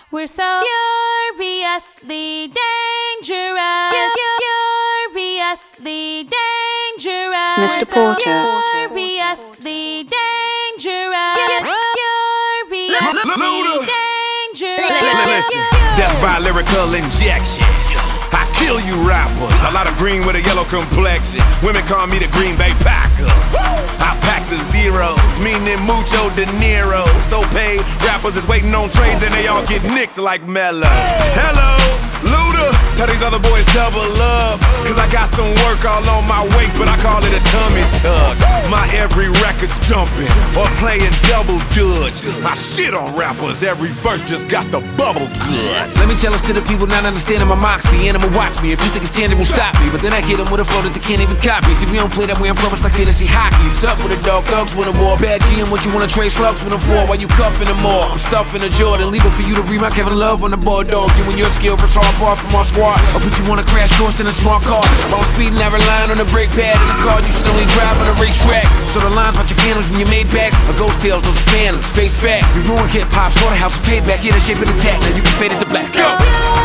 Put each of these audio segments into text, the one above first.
We're so furiously dangerous. Furiously dangerous. Mr. Porter. Furiously dangerous. Furiously dangerous. Listen, death by lyrical injection. I kill you rappers. A lot of green with a yellow complexion. Women call me the Green Bay Packer. I pack the zeros, meaning mucho De Niro. So paid rappers is waiting on trades and they all get nicked like Mello. Hello, Luda. Tell these other boys double up, cause I got some work all on my waist, but I call it a tummy tuck. My every record's jumping or playing double dutch. I shit on rappers, every verse just got the bubble guts. Let me tell this to the people not understanding my moxie. Animal watch me, if you think it's tangible, stop me. But then I hit them with a flow that they can't even copy. See, we don't play that way I'm from, it's like fantasy hockey. Sup with a dog, thugs with a war. Bad G and what you wanna trade slugs with them for. While you cuffing them more, I'm stuffing a Jordan. Leave it for you to read my Kevin Love on the board, dog. You and your skill for hard bar from our squad. I'll put you on a crash course in a smart car. While I'm speeding, every line on the brake pad. In the car, you should only drive on a racetrack. So the lines about your phantoms and your made backs are ghost tales, those are phantoms, face facts. We ruin hip-hop, slaughterhouse, payback. Yeah, the shape of the tap, now you can fade it to black. Go!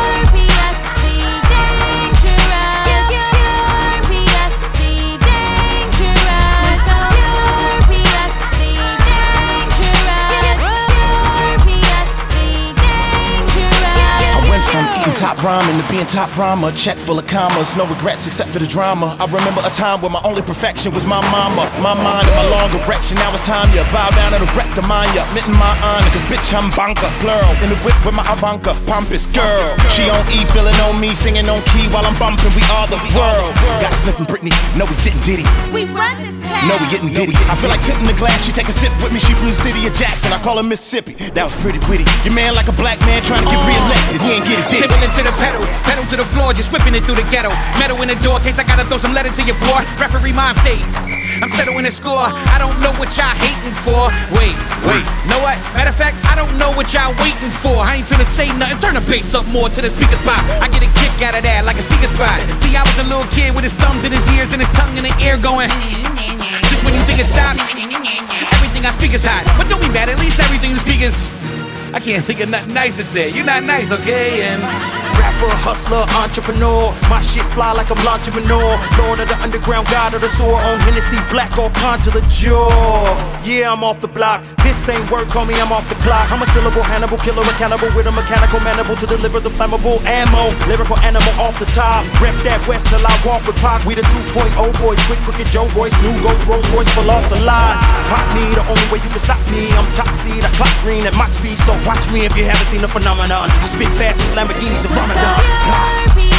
Top rhyming to being top rhymer, check full of commas, no regrets except for the drama. I remember a time where my only perfection was my mama, my mind and my long erection. Now it's time you bow down and erect the mind ya, mitten my honor, cause bitch I'm banker, plural. In the whip with my Ivanka, pompous girl. She on E, feeling on me, singing on key while I'm bumping. We are the world. Got sniffing Britney, no we didn't diddy. We run this town. No we getting diddy. I feel like tipping the glass, she take a sip with me. She from the city of Jackson, I call her Mississippi. That was pretty witty. Your man like a black man trying to get re-elected, he ain't get it did. To the pedal to the floor, just whipping it through the ghetto. Metal in the door, case I gotta throw some lead into your boy. Referee mind state, I'm settling the score. I don't know what y'all hating for. Wait, know what? Matter of fact, I don't know what y'all waiting for. I ain't finna say nothing, turn the bass up more to the speakers pop. I get a kick out of that like a sneaker spot. See, I was a little kid with his thumbs in his ears and his tongue in the air going. Just when you think it stopped, everything I speak is hot. But don't be mad, at least everything you speak is. I can't think of nothing nice to say. You're not nice, okay? And rapper, hustler, entrepreneur. My shit fly like I'm launching manure. Lord of the underground, god of the sewer. On Hennessy, black or consular jaw. Yeah, I'm off the block. This ain't work, homie, I'm off the clock. I'm a syllable Hannibal, killer, a cannibal with a mechanical mandible to deliver the flammable ammo. Lyrical animal off the top. Rep that west till I walk with Pac. We the 2.0 boys, quick crooked Joe boys. New Ghost, Rolls Royce, full off the lot. Pop me, the only way you can stop me. I'm top seed, I clock green at Mach speed. So watch me if you haven't seen the phenomenon. I spit fast as Lamborghinis in Ramadan.